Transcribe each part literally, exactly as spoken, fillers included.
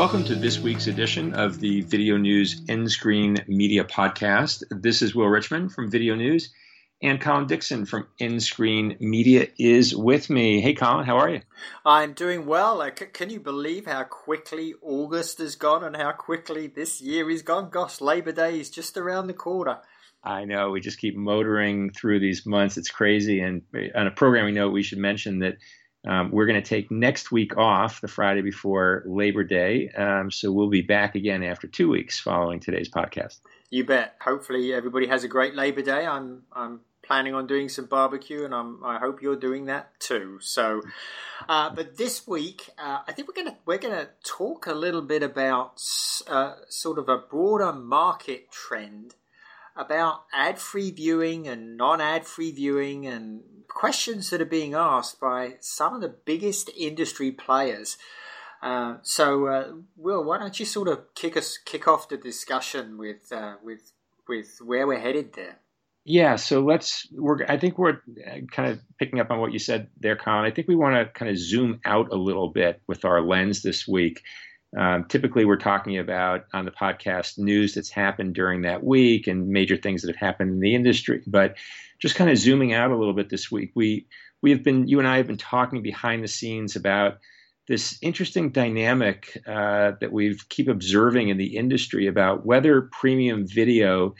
welcome to this week's edition of the Video News InScreen Media Podcast. This is Will Richmond from Video News, and Colin Dixon from InScreen Media is with me. Hey, Colin, how are you? I'm doing well. Like, can you believe how quickly August has gone and how quickly this year is gone? Gosh, Labor Day is just around the corner. I know. We just keep motoring through these months. It's crazy. And on a programming note, we should mention that um, we're going to take next week off, the Friday before Labor Day. Um, so we'll be back again after two weeks following today's podcast. You bet. Hopefully everybody has a great Labor Day. I'm I'm planning on doing some barbecue, and I'm, I hope you're doing that too. So, uh, but this week, uh, I think we're gonna we're gonna talk a little bit about uh, sort of a broader market trend about ad-free viewing and non-ad-free viewing and questions that are being asked by some of the biggest industry players. Uh, so, uh, Will, why don't you sort of kick us kick off the discussion with uh, with with where we're headed there? Yeah, so let's. We're. I think we're kind of picking up on what you said there, Colin. I think we want to kind of zoom out a little bit with our lens this week. Um, typically, we're talking about on the podcast news that's happened during that week and major things that have happened in the industry. But just kind of zooming out a little bit this week, we we have been, you and I have been talking behind the scenes about this interesting dynamic uh, that we keep observing in the industry about whether premium video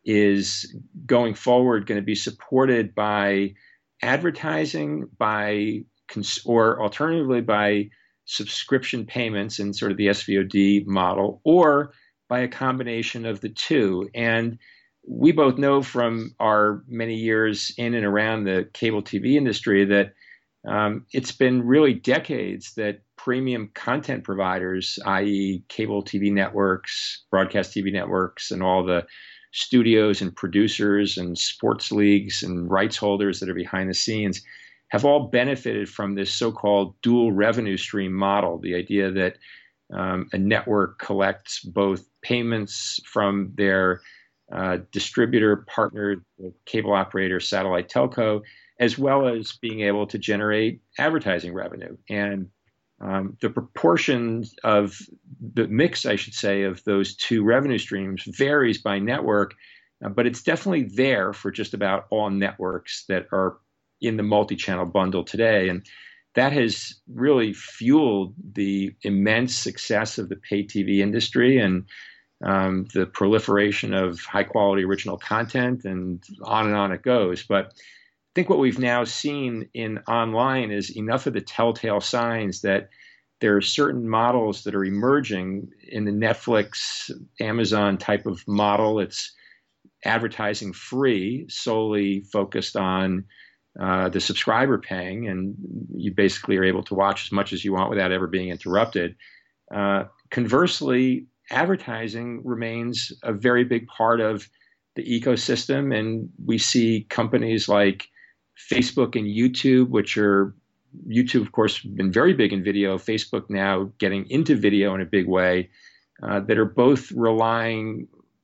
is going forward going to be supported by advertising, by cons- or alternatively by subscription payments in sort of the S V O D model, or by a combination of the two. And we both know from our many years in and around the cable T V industry that um, it's been really decades that premium content providers, that is cable T V networks, broadcast T V networks, and all the studios and producers and sports leagues and rights holders that are behind the scenes have all benefited from this so-called dual revenue stream model, the idea that um, a network collects both payments from their uh, distributor partner, the cable operator, satellite telco, as well as being able to generate advertising revenue. And um, the proportions of the mix, I should say, of those two revenue streams varies by network, uh, but it's definitely there for just about all networks that are in the multi-channel bundle today. And that has really fueled the immense success of the pay T V industry and um, the proliferation of high-quality original content, and on and on it goes. But I think what we've now seen in online is enough of the telltale signs that there are certain models that are emerging in the Netflix, Amazon type of model. It's advertising free, solely focused on uh, the subscriber paying, and you basically are able to watch as much as you want without ever being interrupted. Uh, conversely, advertising remains a very big part of the ecosystem, and we see companies like Facebook and YouTube, which are YouTube, of course, been very big in video. Facebook now getting into video in a big way, uh, that are both relying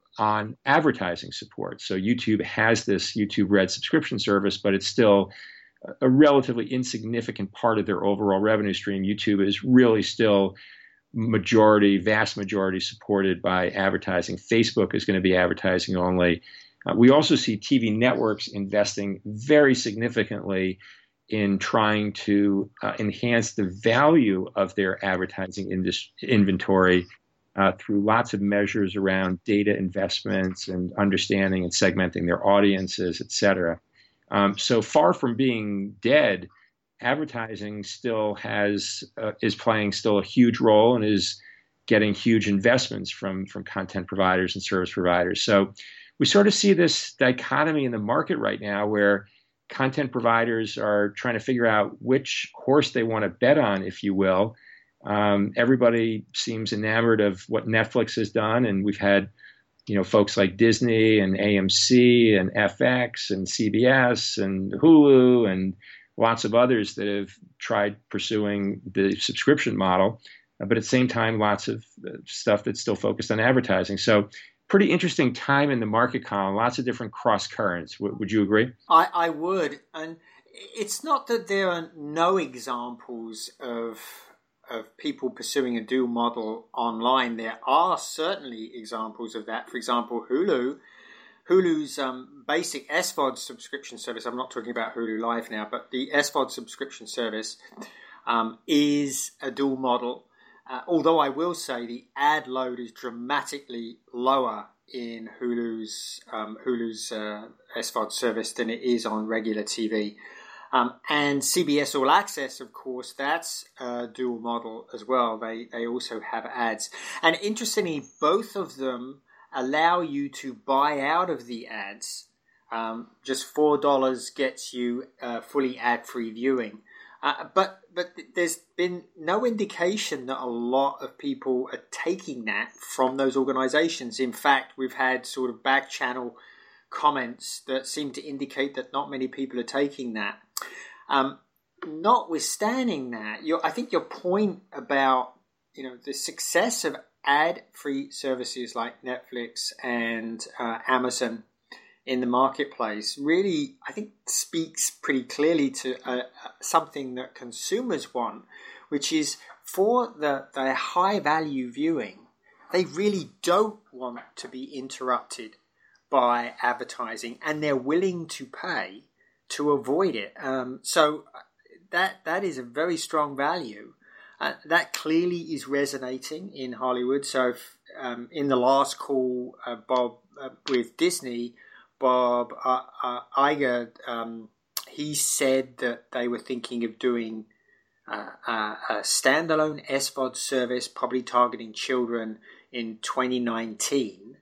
on advertising support. So YouTube has this YouTube Red subscription service, but it's still a relatively insignificant part of their overall revenue stream. YouTube is really still majority, vast majority supported by advertising. Facebook is going to be advertising only. Uh, we also see T V networks investing very significantly in trying to uh, enhance the value of their advertising indus- inventory uh, through lots of measures around data investments and understanding and segmenting their audiences, et cetera. Um, so far from being dead, advertising still has uh, is playing still a huge role and is getting huge investments from from content providers and service providers. So we sort of see this dichotomy in the market right now where content providers are trying to figure out which horse they want to bet on, if you will. Um, everybody seems enamored of what Netflix has done, and we've had, you know, folks like Disney and A M C and F X and C B S and Hulu and lots of others that have tried pursuing the subscription model, but at the same time, lots of stuff that's still focused on advertising. So pretty interesting time in the market, Colin. Lots of different cross currents. W- would you agree? I, I would. And it's not that there are no examples of of people pursuing a dual model online. There are certainly examples of that. For example, Hulu. Hulu's um, basic S V O D subscription service, I'm not talking about Hulu Live now, but the S V O D subscription service um, is a dual model. Uh, although I will say the ad load is dramatically lower in Hulu's um, Hulu's uh, S V O D service than it is on regular T V. Um, and C B S All Access, of course, that's a dual model as well. They they also have ads. And interestingly, both of them allow you to buy out of the ads. Um, just four dollars gets you uh, fully ad-free viewing. Uh, but but there's been no indication that a lot of people are taking that from those organizations. In fact, we've had sort of back channel comments that seem to indicate that not many people are taking that. Um, notwithstanding that, your, I think your point about, you know, the success of ad-free services like Netflix and uh, Amazon in the marketplace really, I think, speaks pretty clearly to uh, something that consumers want, which is for the, the high-value viewing, they really don't want to be interrupted by advertising, and they're willing to pay to avoid it. Um, so that that is a very strong value. Uh, that clearly is resonating in Hollywood. So if, um, in the last call, uh, Bob, uh, with Disney, Bob uh, uh, Iger, um, he said that they were thinking of doing uh, uh, a standalone S V O D service, probably targeting children in twenty nineteen.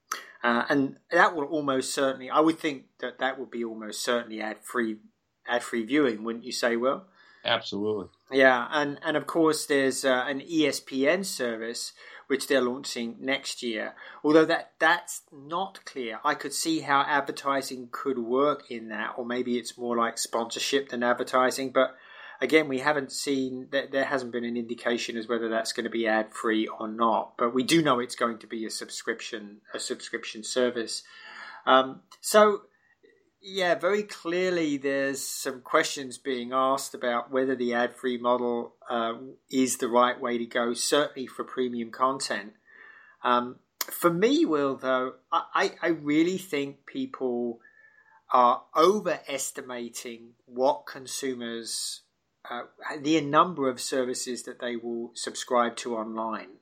Uh, and that will almost certainly, I would think that that would be almost certainly ad-free, ad-free viewing, wouldn't you say, Will? Absolutely. Yeah, and, and of course there's uh, an E S P N service which they're launching next year. Although that that's not clear. I could see how advertising could work in that, or maybe it's more like sponsorship than advertising. But again, we haven't seen, that there hasn't been an indication as whether that's going to be ad-free or not. But we do know it's going to be a subscription, a subscription service. Um, so, yeah, very clearly there's some questions being asked about whether the ad-free model uh, is the right way to go, certainly for premium content. Um, for me, Will, though, I, I really think people are overestimating what consumers, uh, the number of services that they will subscribe to online.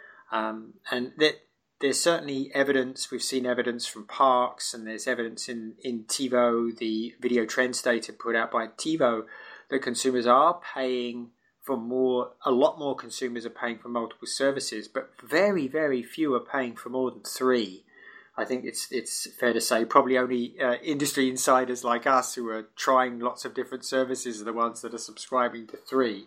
Um, and that there's certainly evidence, we've seen evidence from Parks, and there's evidence in, in TiVo, the video trends data put out by TiVo, that consumers are paying for more, a lot more consumers are paying for multiple services, but very, very few are paying for more than three. I think it's it's fair to say probably only uh, industry insiders like us who are trying lots of different services are the ones that are subscribing to three.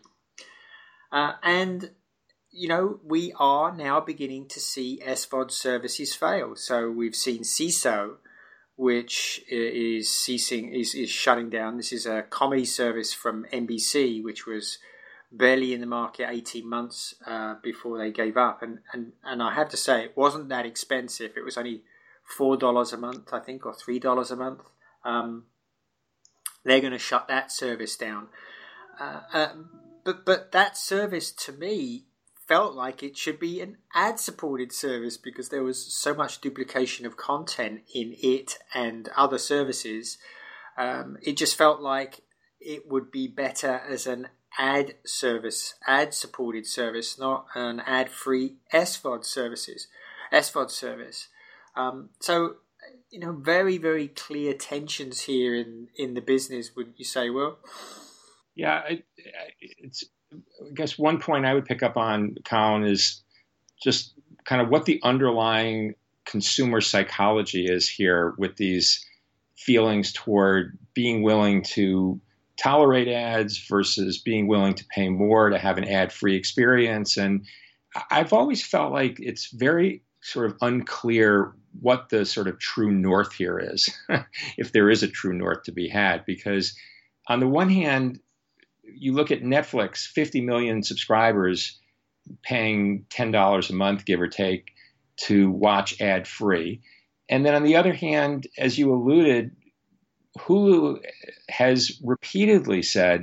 Uh, and you know, we are now beginning to see S V O D services fail. So we've seen C I S O, which is ceasing, is, is shutting down. This is a comedy service from N B C, which was barely in the market eighteen months uh, before they gave up. And, and, and I have to say, it wasn't that expensive. It was only four dollars a month, I think, or three dollars a month. Um, they're going to shut that service down. Uh, uh, but but that service, to me, felt like it should be an ad-supported service because there was so much duplication of content in it and other services. Um, it just felt like it would be better as an ad service, ad-supported service, not an ad-free S V O D services, S V O D service. Um, so, you know, very, very clear tensions here in, in the business, wouldn't you say, Will? Yeah, it, it's. I guess one point I would pick up on, Colin, is just kind of what the underlying consumer psychology is here with these feelings toward being willing to tolerate ads versus being willing to pay more to have an ad-free experience. And I've always felt like it's very sort of unclear what the sort of true north here is, if there is a true north to be had, because on the one hand, you look at Netflix, fifty million subscribers paying ten dollars a month, give or take, to watch ad-free. And then on the other hand, as you alluded, Hulu has repeatedly said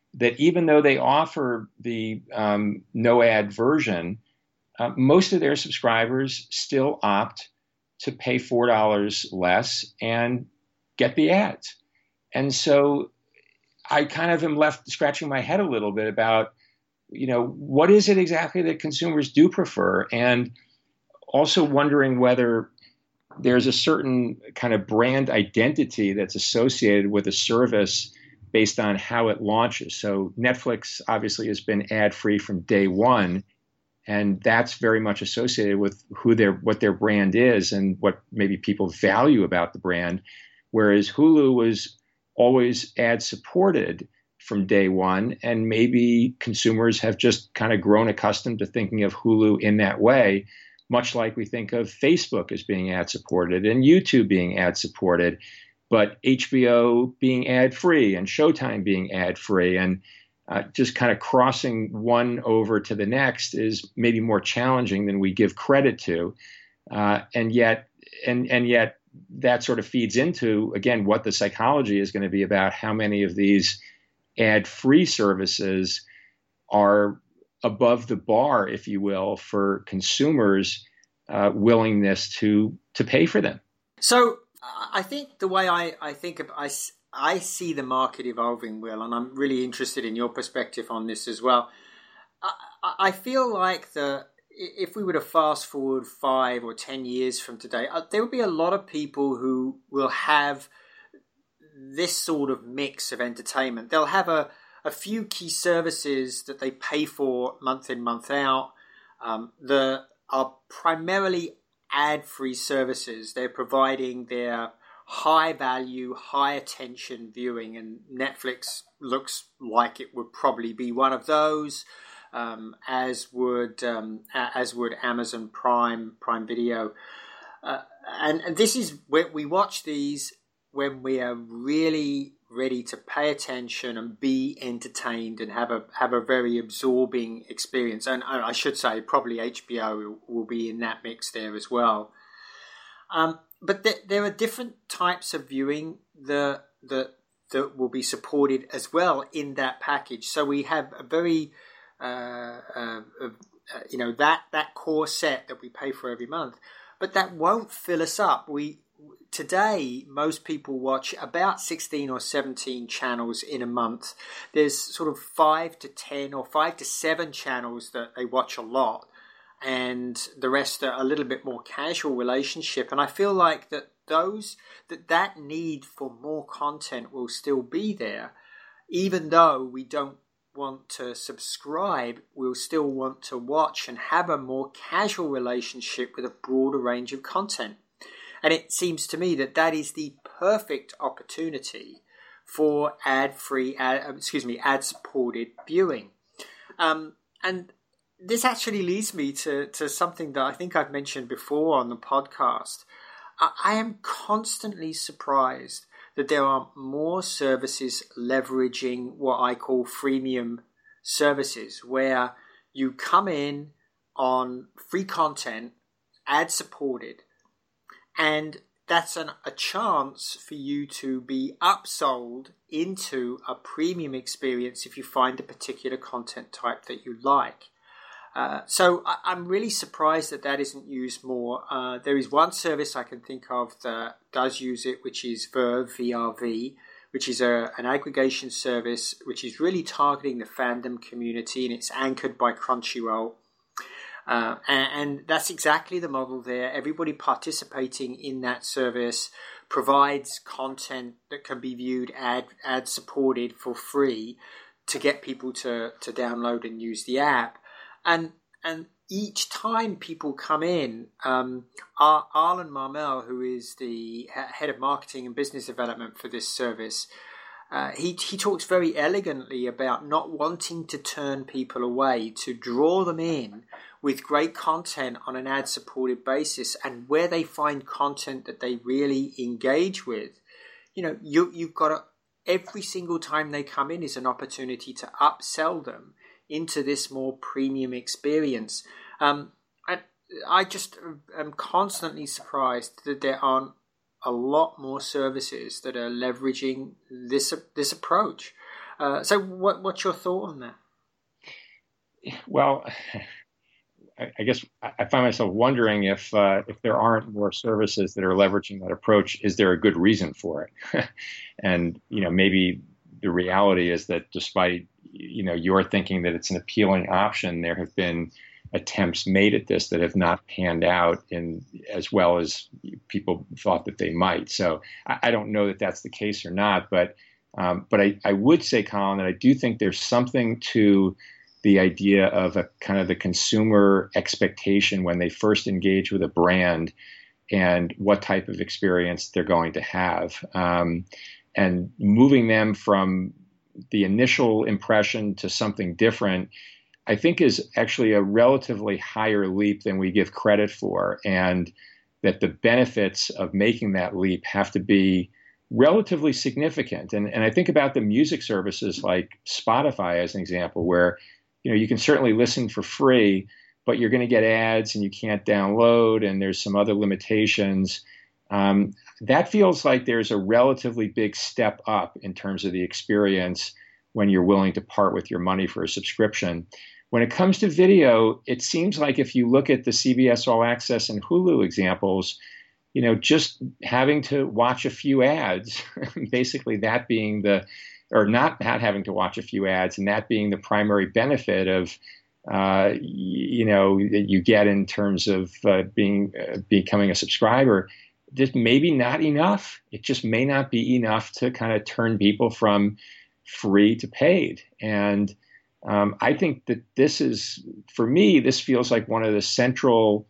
that even though they offer the um, no ad version, uh, most of their subscribers still opt to pay four dollars less and get the ads. And so I kind of am left scratching my head a little bit about, you know, what is it exactly that consumers do prefer? And also wondering whether there's a certain kind of brand identity that's associated with a service based on how it launches. So Netflix obviously has been ad-free from day one, and that's very much associated with who their what their brand is and what maybe people value about the brand. Whereas Hulu was always ad-supported from day one, and maybe consumers have just kind of grown accustomed to thinking of Hulu in that way, much like we think of Facebook as being ad-supported and YouTube being ad-supported, but H B O being ad-free and Showtime being ad-free. And uh, just kind of crossing one over to the next is maybe more challenging than we give credit to. Uh, and yet, and and yet, that sort of feeds into, again, what the psychology is going to be about how many of these ad-free services are above the bar, if you will, for consumers' uh, willingness to to pay for them. So I think the way I, I think of, I, I see the market evolving, Will, and I'm really interested in your perspective on this as well. I, I feel like the if we were to fast forward five or ten years from today, uh, there will be a lot of people who will have this sort of mix of entertainment. They'll have a, a few key services that they pay for month in, month out. Um, the are primarily ad-free services. They're providing their high-value, high-attention viewing, and Netflix looks like it would probably be one of those. Um, as would um, as would Amazon Prime Prime Video, uh, and, and this is where we watch these when we are really ready to pay attention and be entertained and have a have a very absorbing experience. And I should say probably H B O will, will be in that mix there as well. Um, but th- there are different types of viewing that that that will be supported as well in that package. So we have a very Uh, uh, uh, you know, that that core set that we pay for every month, but that won't fill us up. We today most people watch about sixteen or seventeen channels in a month. There's sort of five to ten or five to seven channels that they watch a lot, and the rest are a little bit more casual relationship. And I feel like that those that that need for more content will still be there, even though we don't want to subscribe. We'll still want to watch and have a more casual relationship with a broader range of content. And it seems to me that that is the perfect opportunity for ad-free, ad, excuse me, ad-supported viewing. Um, and this actually leads me to, to something that I think I've mentioned before on the podcast. I, I am constantly surprised that there are more services leveraging what I call freemium services, where you come in on free content, ad-supported, and that's an, a chance for you to be upsold into a premium experience if you find a particular content type that you like. Uh, so I, I'm really surprised that that isn't used more. Uh, there is one service I can think of that does use it, which is Verve, V R V, which is a, an aggregation service which is really targeting the fandom community, and it's anchored by Crunchyroll. Uh, and, and that's exactly the model there. Everybody participating in that service provides content that can be viewed ad, ad supported for free to get people to, to download and use the app. And and each time people come in, um, Ar- Arlen Marmel, who is the head of marketing and business development for this service, uh, he he talks very elegantly about not wanting to turn people away, to draw them in with great content on an ad-supported basis, and where they find content that they really engage with, you know, you you've got to, every single time they come in is an opportunity to upsell them into this more premium experience. Um, I, I just am constantly surprised that there aren't a lot more services that are leveraging this this approach. Uh, so, what, what's your thought on that? Well, I, I guess I find myself wondering if uh, if there aren't more services that are leveraging that approach, is there a good reason for it? And you know, maybe the reality is that despite you know your thinking that it's an appealing option, there have been attempts made at this that have not panned out in as well as people thought that they might. So I, I don't know that that's the case or not, but um, but I, I would say, Colin, that I do think there's something to the idea of a kind of the consumer expectation when they first engage with a brand and what type of experience they're going to have. Um, and moving them from the initial impression to something different, I think is actually a relatively higher leap than we give credit for. And that the benefits of making that leap have to be relatively significant. And, and I think about the music services like Spotify as an example, where you know, you can certainly listen for free, but you're going to get ads and you can't download, and there's some other limitations. Um, that feels like there's a relatively big step up in terms of the experience when you're willing to part with your money for a subscription. When it comes to video, it seems like if you look at the C B S All Access and Hulu examples, you know, just having to watch a few ads, basically that being the or not, not having to watch a few ads, and that being the primary benefit of, uh, you know, that you get in terms of uh, being uh, becoming a subscriber, just maybe not enough. It just may not be enough to kind of turn people from free to paid. And um, I think that this is, for me, this feels like one of the central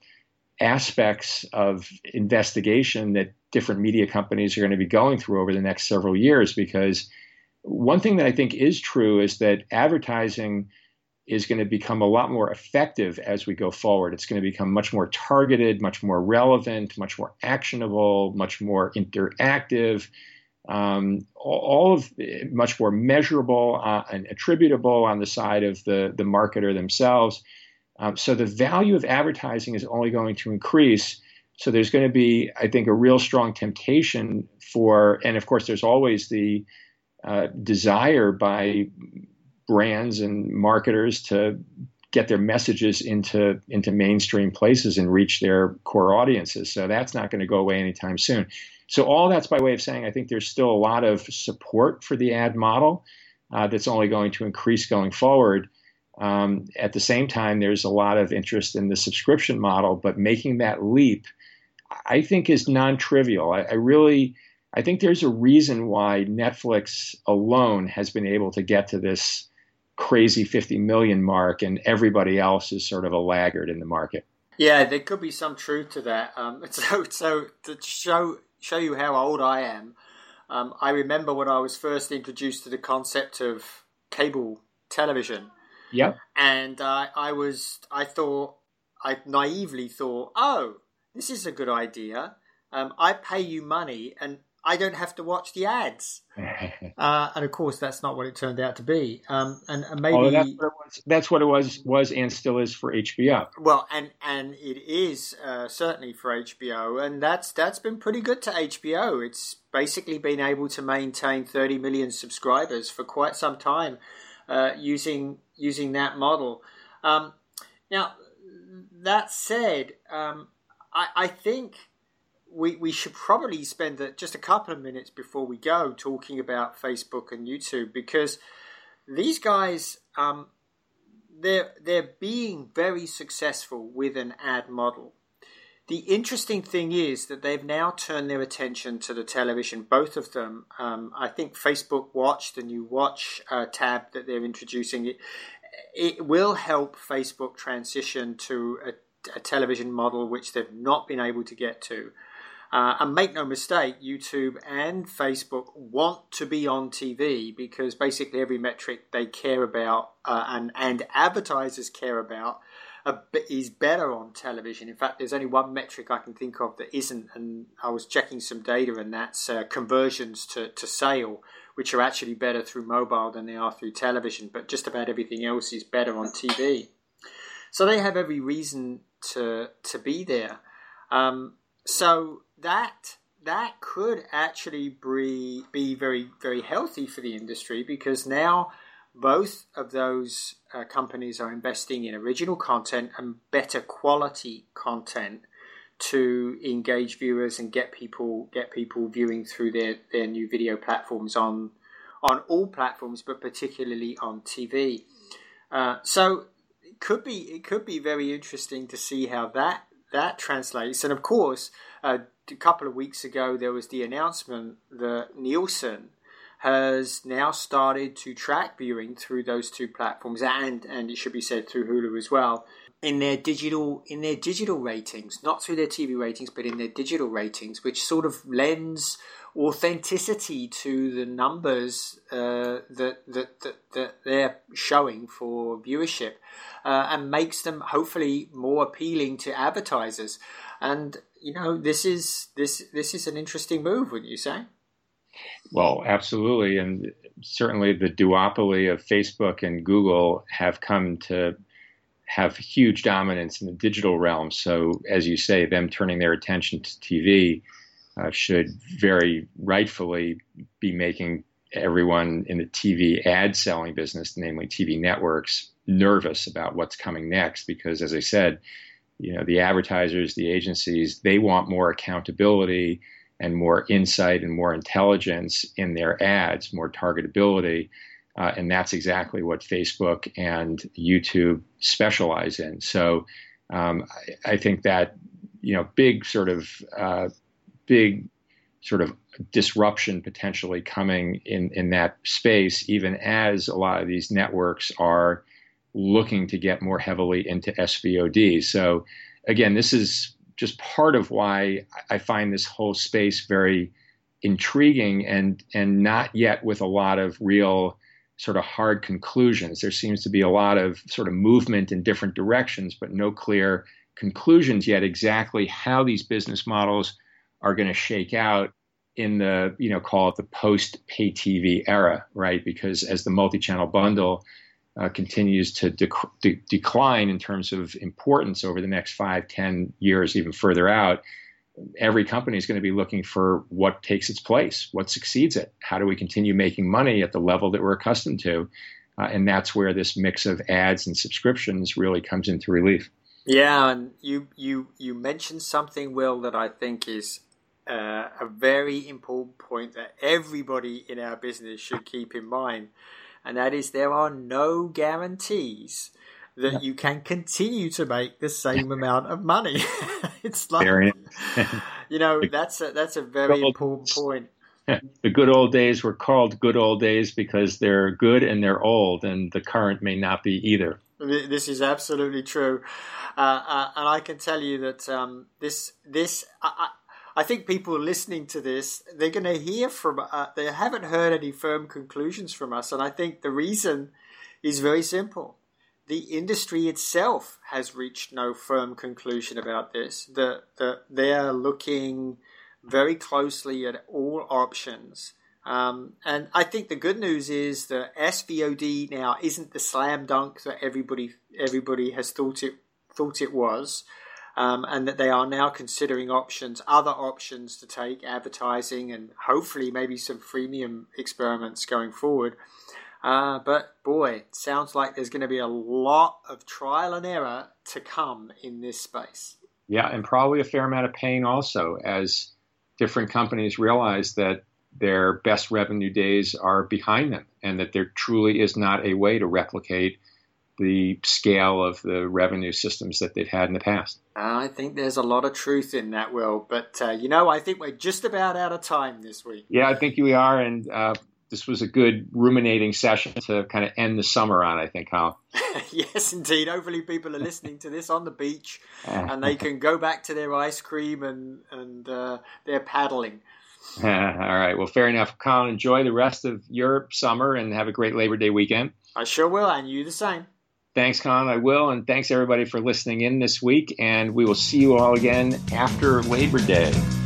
aspects of investigation that different media companies are going to be going through over the next several years, because one thing that I think is true is that advertising is going to become a lot more effective as we go forward. It's going to become much more targeted, much more relevant, much more actionable, much more interactive, um, all of much more measurable uh, and attributable on the side of the, the marketer themselves. Um, so the value of advertising is only going to increase. So there's going to be, I think, a real strong temptation for, and of course, there's always the Uh, desire by brands and marketers to get their messages into into mainstream places and reach their core audiences. So that's not going to go away anytime soon. So all that's by way of saying I think there's still a lot of support for the ad model uh, that's only going to increase going forward. Um, at the same time, there's a lot of interest in the subscription model, but making that leap, I think, is non-trivial. I, I really... I think there's a reason why Netflix alone has been able to get to this crazy fifty million mark, and everybody else is sort of a laggard in the market. Yeah, there could be some truth to that. Um, so, so to show show you how old I am, um, I remember when I was first introduced to the concept of cable television. Yep. And uh, I was, I thought, I naively thought, oh, this is a good idea. Um, I pay you money and I don't have to watch the ads. uh, and of course, that's not what it turned out to be. Um, and, and maybe oh, that's what it was. That's what it was, was and still is for H B O. Well, and and it is uh, certainly for H B O, and that's that's been pretty good to H B O. It's basically been able to maintain thirty million subscribers for quite some time uh, using using that model. Um, now, that said, um, I, I think. We we should probably spend just a couple of minutes before we go talking about Facebook and YouTube, because these guys um, they're they're being very successful with an ad model. The interesting thing is that they've now turned their attention to the television, both of them. Um, I think Facebook Watch, the new Watch uh, tab that they're introducing, it it will help Facebook transition to a, a television model which they've not been able to get to. Uh, and make no mistake, YouTube and Facebook want to be on T V because basically every metric they care about uh, and, and advertisers care about uh, is better on television. In fact, there's only one metric I can think of that isn't, and I was checking some data, and that's uh, conversions to, to sale, which are actually better through mobile than they are through television. But just about everything else is better on T V. So they have every reason to to be there. Um, so... That that could actually be, be very, very healthy for the industry, because now both of those uh, companies are investing in original content and better quality content to engage viewers and get people get people viewing through their, their new video platforms on on all platforms, but particularly on T V. Uh, so it could be it could be very interesting to see how that that translates. And of course, uh, a couple of weeks ago there was the announcement that Nielsen has now started to track viewing through those two platforms, and and it should be said through Hulu as well, in their digital in their digital ratings, not through their T V ratings, but in their digital ratings, which sort of lends authenticity to the numbers uh, that, that that that they're showing for viewership, uh, and makes them hopefully more appealing to advertisers. And you know, this is this this is an interesting move, wouldn't you say? Well, absolutely. And certainly the duopoly of Facebook and Google have come to have huge dominance in the digital realm. So, as you say, them turning their attention to T V uh, should very rightfully be making everyone in the T V ad selling business, namely T V networks, nervous about what's coming next. Because, as I said, you know, the advertisers, the agencies, they want more accountability and more insight and more intelligence in their ads, more targetability. Uh, and that's exactly what Facebook and YouTube specialize in. So um, I, I think that, you know, big sort of, uh, big sort of disruption potentially coming in, in that space, even as a lot of these networks are looking to get more heavily into S V O D. So again, this is just part of why I find this whole space very intriguing, and and not yet with a lot of real sort of hard conclusions. There seems to be a lot of sort of movement in different directions, but no clear conclusions yet exactly how these business models are going to shake out in the, you know, call it the post-pay T V era, right? Because as the multi-channel bundle Uh, continues to dec- de- decline in terms of importance over the next five, ten years, even further out, every company is going to be looking for what takes its place, what succeeds it. How do we continue making money at the level that we're accustomed to? Uh, and that's where this mix of ads and subscriptions really comes into relief. Yeah, and you you you mentioned something, Will, that I think is uh, a very important point that everybody in our business should keep in mind. And that is, there are no guarantees that yeah. you can continue to make the same amount of money. It's like, you know, that's a, that's a very important point. The good old days were called good old days because they're good and they're old, and the current may not be either. This is absolutely true. Uh, uh, and I can tell you that um, this, this, I, I, I think people listening to this, they're going to hear from, uh, they haven't heard any firm conclusions from us. And I think the reason is very simple. The industry itself has reached no firm conclusion about this. The, the, they're looking very closely at all options. Um, and I think the good news is that S V O D now isn't the slam dunk that everybody, everybody has thought it, thought it was. Um, and that they are now considering options, other options to take, advertising, and hopefully maybe some freemium experiments going forward. Uh, but boy, it sounds like there's going to be a lot of trial and error to come in this space. Yeah, and probably a fair amount of pain also, as different companies realize that their best revenue days are behind them, and that there truly is not a way to replicate the scale of the revenue systems that they've had in the past. I think there's a lot of truth in that, Will. But, uh, you know, I think we're just about out of time this week. Yeah, I think we are. And uh, this was a good ruminating session to kind of end the summer on, I think, Colin. Yes, indeed. Hopefully people are listening to this on the beach and they can go back to their ice cream and, and uh, their paddling. All right. Well, fair enough. Colin, enjoy the rest of your summer and have a great Labor Day weekend. I sure will. And you the same. Thanks, Colin. I will. And thanks, everybody, for listening in this week. And we will see you all again after Labor Day.